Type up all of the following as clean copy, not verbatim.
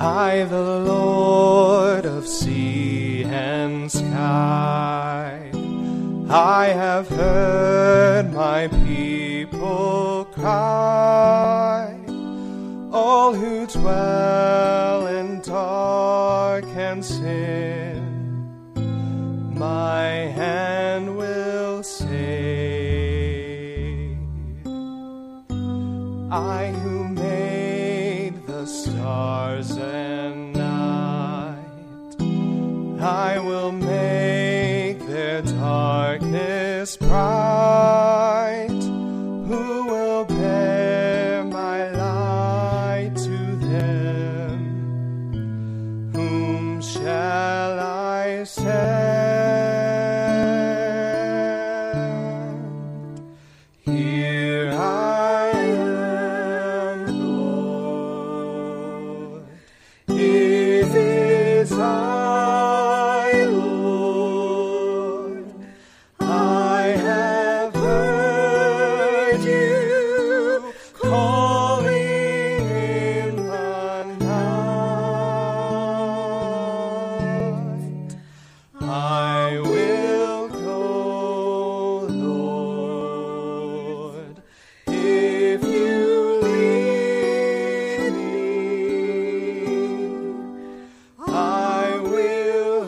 I, the Lord of sea and sky, I have heard my people cry. All who dwell in dark and sin, my hand will save. I who made the stars and night, I will make their darkness bright. Who will bear my light to them? Whom shall I send? Here I am, Lord. It is I, Lord. I have heard you calling in the night. I will go, Lord, if you lead me. I will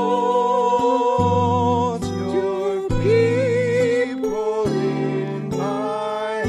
hold your people in my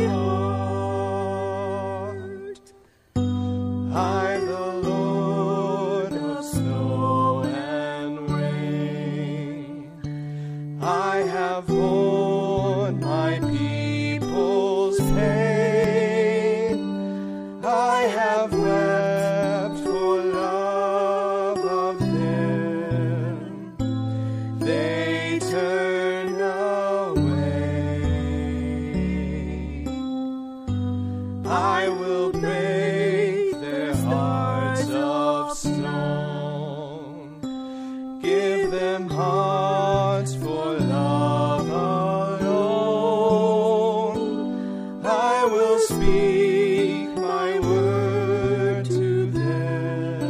heart. I, the Lord of snow and rain, I have borne my people's pain. I have wept for love of them. They turn away. I will break their hearts of stone, give them hearts for love alone. I will speak my word to them.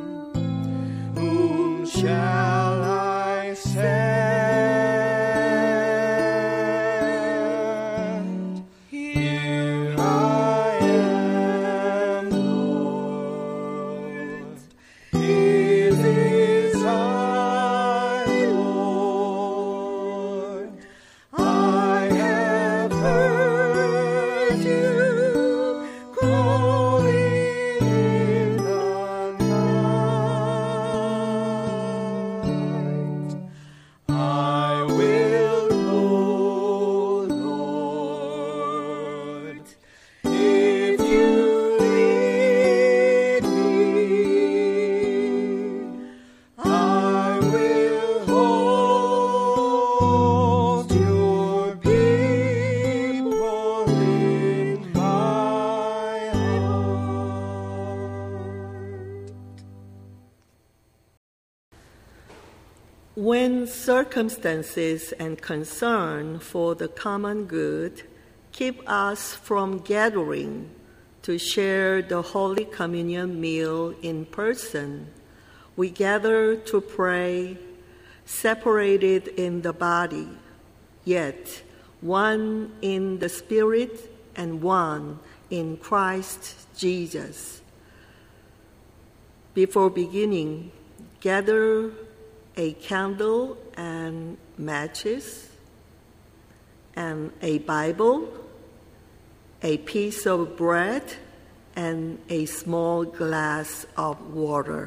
Whom shall I send? Here I am, Lord. It is I, Lord. I have heard you calling in the night. I will go, Lord, if you lead me. I will hold your people in my heart. When circumstances and concern for the common good keep us from gathering to share the Holy Communion meal in person, we gather to pray, separated in the body, yet one in the Spirit and one in Christ Jesus. Before beginning, gather a candle and matches, and a Bible, a piece of bread, and a small glass of water.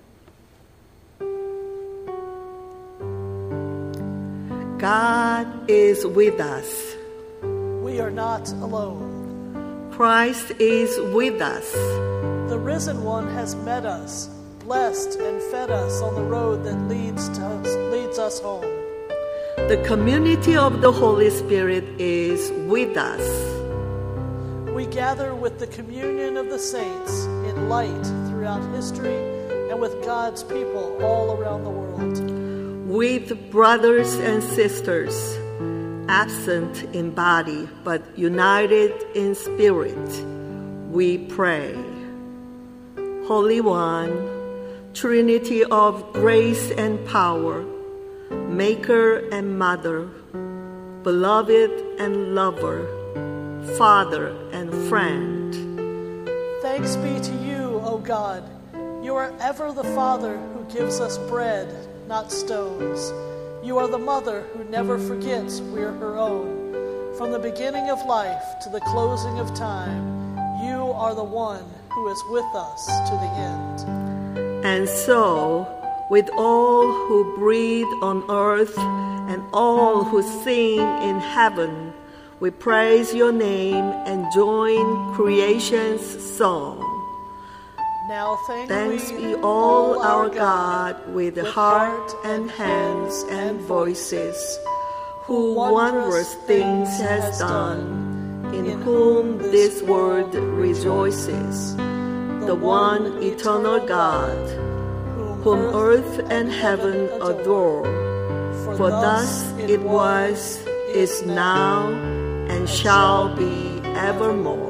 God is with us. We are not alone. Christ is with us. The risen one has met us, blessed and fed us on the road that leads us home. The community of the Holy Spirit is with us. We gather with the communion of the saints in light throughout history and with God's people all around the world. With brothers and sisters, absent in body but united in spirit, we pray. Holy One, Trinity of grace and power, Maker and Mother, Beloved and Lover, Father and Friend. Thanks be to you, O God. You are ever the Father who gives us bread, not stones. You are the Mother who never forgets we're her own. From the beginning of life to the closing of time, you are the one who is with us to the end. And so, with all who breathe on earth and all who sing in heaven, we praise your name and join creation's song. Now Thanks be all our God with heart and hands and voices, who wondrous things has done, in whom this world rejoices, the one eternal God, whom earth and heaven adore. For thus it was, is now, and shall be evermore.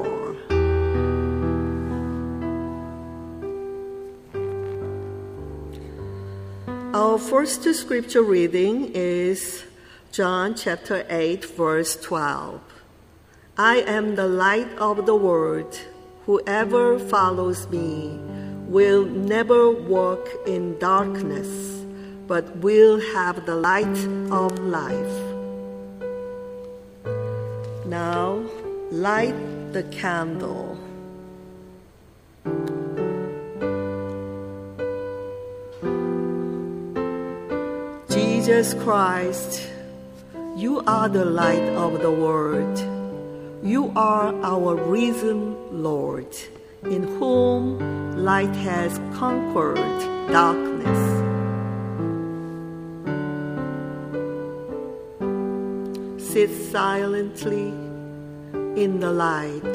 Our first scripture reading is John chapter 8, verse 12. I am the light of the world. Whoever follows me will never walk in darkness, but will have the light of life. Now, light the candle. Jesus Christ, you are the light of the world. You are our risen Lord, in whom light has conquered darkness. Sit silently in the light,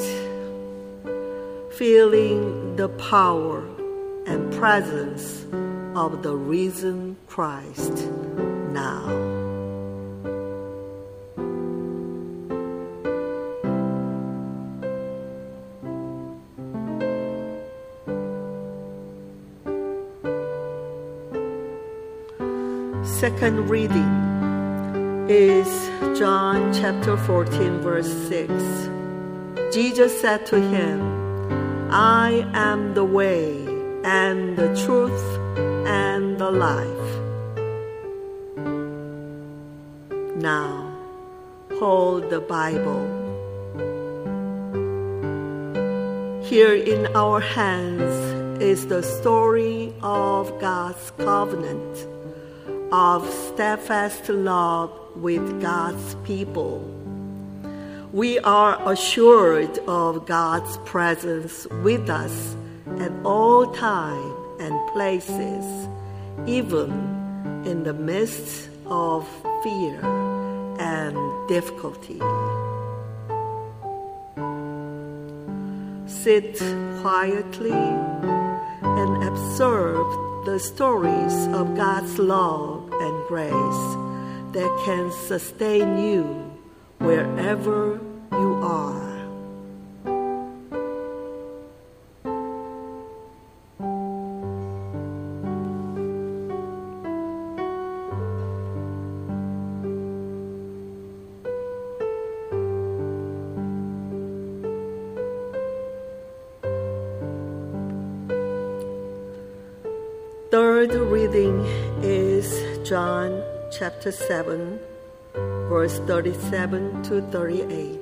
feeling the power and presence of the risen Christ now. Second reading is John chapter 14, verse 6. Jesus said to him, I am the way and the truth and the life. Now, hold the Bible. Here in our hands is the story of God's covenant, of steadfast love with God's people. We are assured of God's presence with us at all time and places, even in the midst of fear and difficulty. Sit quietly and observe the stories of God's love and grace that can sustain you wherever you are. Third reading is John chapter 7, verse 37 to 38.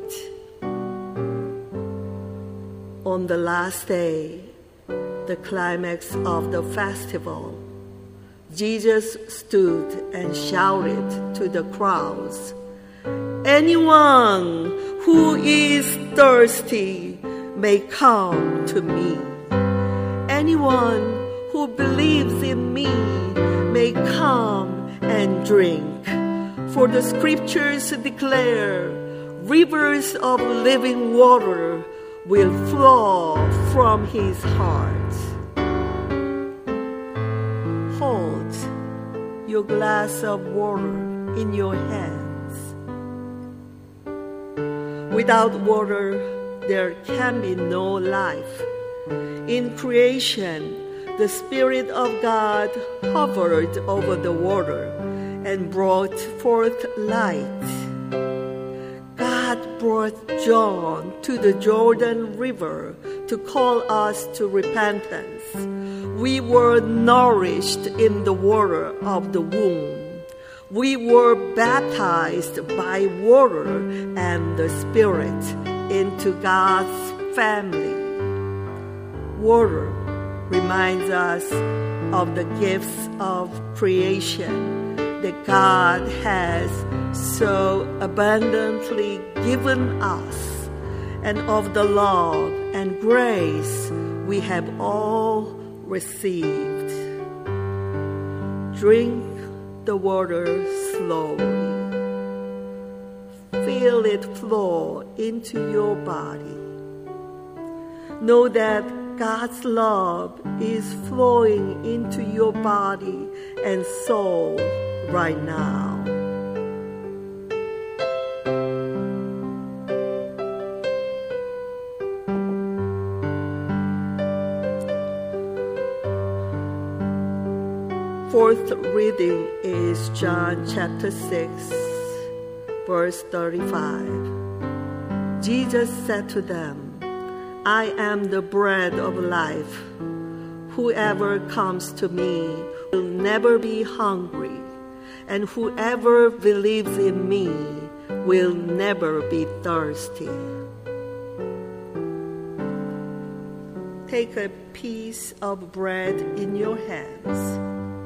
On the last day, the climax of the festival, Jesus stood and shouted to the crowds, "Anyone who is thirsty may come to me. Anyone who believes in me may come and drink. For the scriptures declare, rivers of living water will flow from his heart." Hold your glass of water in your hands. Without water, there can be no life. In creation, the Spirit of God hovered over the water and brought forth light. God brought John to the Jordan River to call us to repentance. We were nourished in the water of the womb. We were baptized by water and the Spirit into God's family. Water reminds us of the gifts of creation that God has so abundantly given us, and of the love and grace we have all received. Drink the water slowly. Feel it flow into your body. Know that God's love is flowing into your body and soul right now. Fourth reading is John chapter 6, verse 35. Jesus said to them, I am the bread of life. Whoever comes to me will never be hungry, and whoever believes in me will never be thirsty. Take a piece of bread in your hands.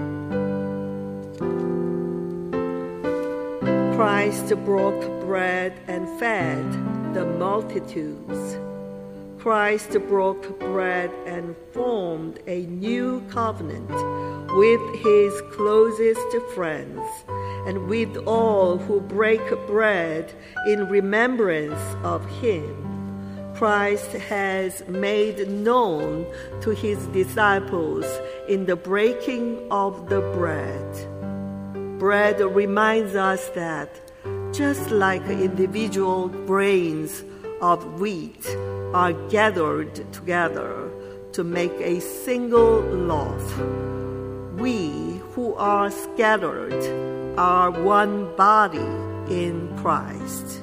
Christ broke bread and fed the multitudes. Christ broke bread and formed a new covenant with his closest friends and with all who break bread in remembrance of him. Christ has made known to his disciples in the breaking of the bread. Bread reminds us that just like individual grains of wheat are gathered together to make a single loaf, we who are scattered are one body in Christ.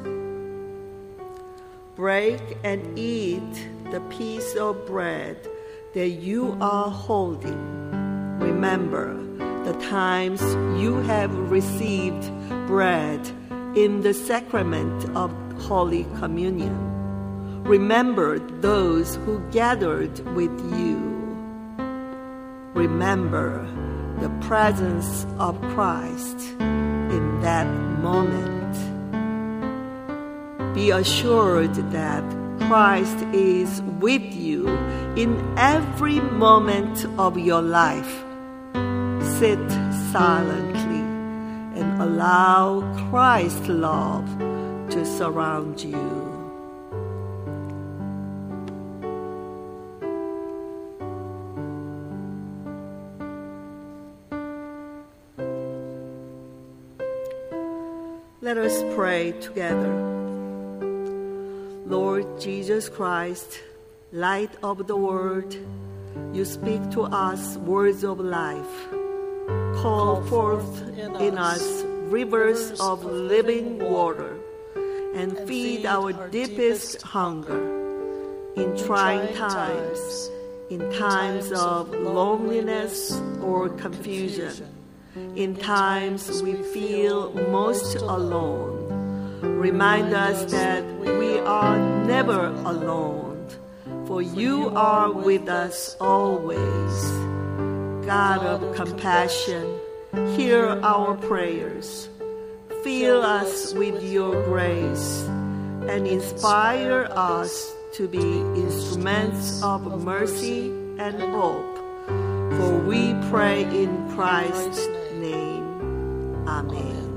Break and eat the piece of bread that you are holding. Remember the times you have received bread in the sacrament of Holy Communion. Remember those who gathered with you. Remember the presence of Christ in that moment. Be assured that Christ is with you in every moment of your life. Sit silently and allow Christ's love to surround you. Let us pray together. Lord Jesus Christ, light of the world, you speak to us words of life. Call forth in us rivers of living water and feed our deepest hunger. In trying times, in times of loneliness or confusion, in times we feel most alone, remind us that we are never alone, for you are with us always. God of compassion, hear our prayers. Fill us with your grace and inspire us to be instruments of mercy and hope. For we pray in Christ's name. Amen.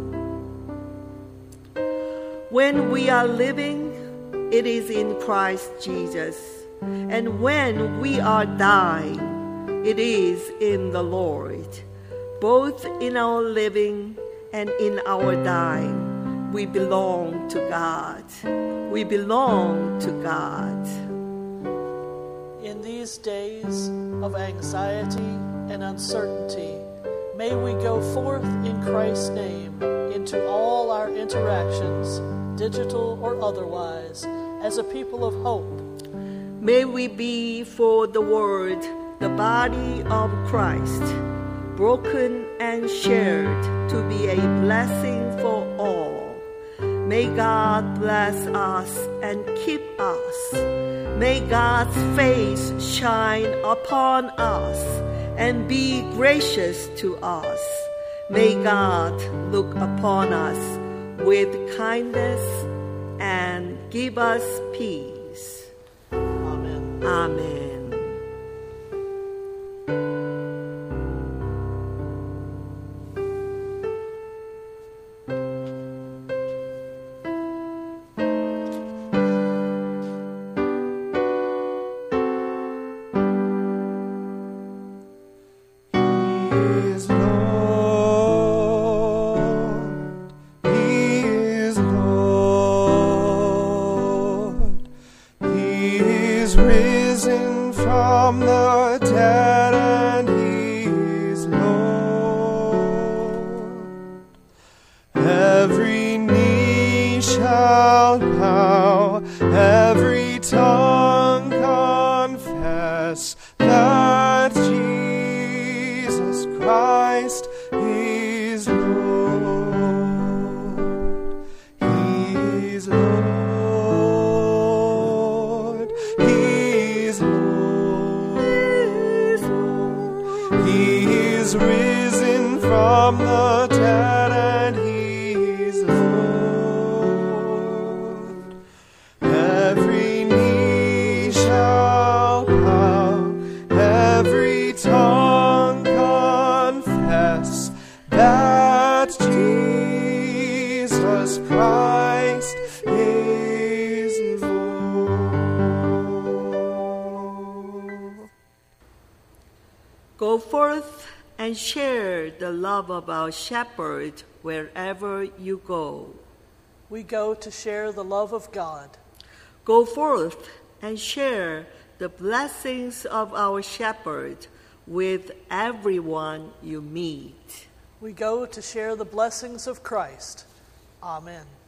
When we are living, it is in Christ Jesus. And when we are dying, it is in the Lord. Both in our living and in our dying, we belong to God. We belong to God. In these these days of anxiety and uncertainty, may we go forth in Christ's name into all our interactions, digital or otherwise, as a people of hope. May we be for the world the body of Christ, broken and shared to be a blessing for all. May God bless us and keep us. May God's face shine upon us and be gracious to us. May God look upon us with kindness and give us peace. Amen. Amen. Risen from the dead, and He is Lord. Every knee shall bow, every tongue confess that Jesus Christ is Lord. He is Lord. Risen from the dead, and He's Lord. Every knee shall bow, every tongue confess that Jesus Christ is Lord. Go forth and share the love of our shepherd wherever you go. We go to share the love of God. Go forth and share the blessings of our shepherd with everyone you meet. We go to share the blessings of Christ. Amen.